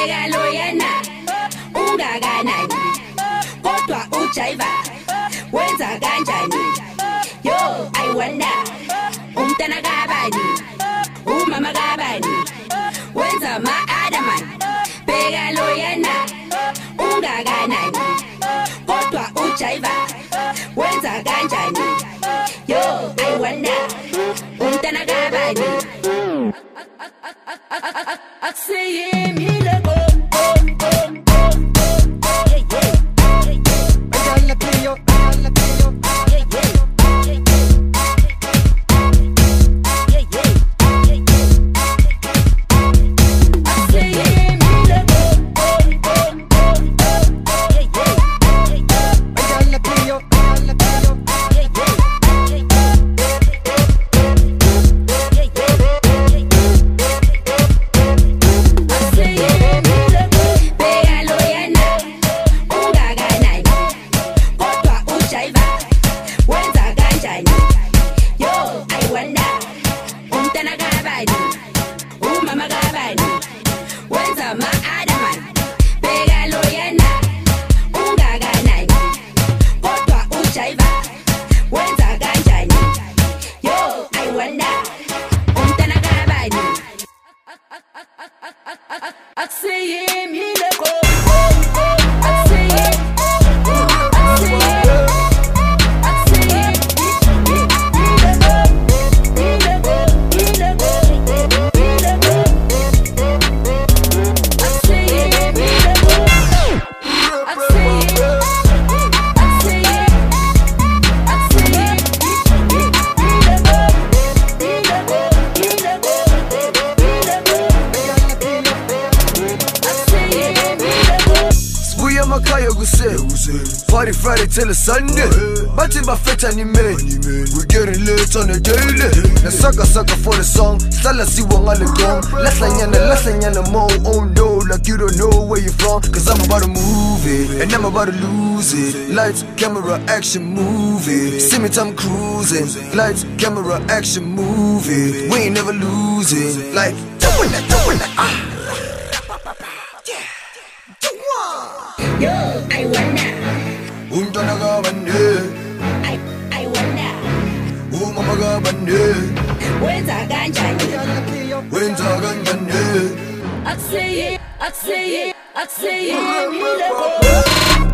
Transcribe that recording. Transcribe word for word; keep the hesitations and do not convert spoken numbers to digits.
bheka loyana ungakanani kodwa ujayiva wenza kanjani yo I wonder umntana kabani umama kabani wenza ma adaman bheka loyana ungakanani kodwa ujayiva wenza kanjani yo I wonder umntana kabani I see him, he look oh, oh, oh, oh, oh, yeah, yeah, yeah, yeah. I got the pillow, I got the pillow, yeah, yeah, yeah, yeah, yeah, yeah. I see him, he look oh, oh, oh, oh, oh, yeah, yeah, yeah. I got the pillow, I got the pillow, yeah, yeah, yeah. I see him, he look oh, oh, oh. I see him, I see him, I see him, he, he, he look oh, he look oh, he look oh, he look oh. I see him, he look oh, I see him, I see him, I see him, he, he, he look oh, he look oh, he look oh. Makaya kusel Party Friday till it's Sunday Bathi bafetha ni man We getting lit on the daily Na saka saka for the song Sala siwa ngale gong Lasla nyana, lasla nyana mo Oh no, like you don't know where you from Cause I'm about to move it And I'm about to lose it Lights, camera, action, move it See me time cruising Lights, camera, action, move it We ain't never losing Like, doing that, doing that, ah Yo, I wonder. Umntana kabani. I I wonder. Umama kabani. Wenza kanjani? Wenza kanjani? I see it, I see it, I see it.